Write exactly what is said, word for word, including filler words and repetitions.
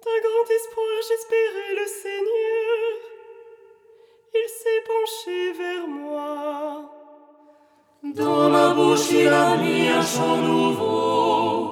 D'un grand espoir j'espérais le Seigneur. Il s'est penché vers moi. Dans la bouche il a mis un chant nouveau.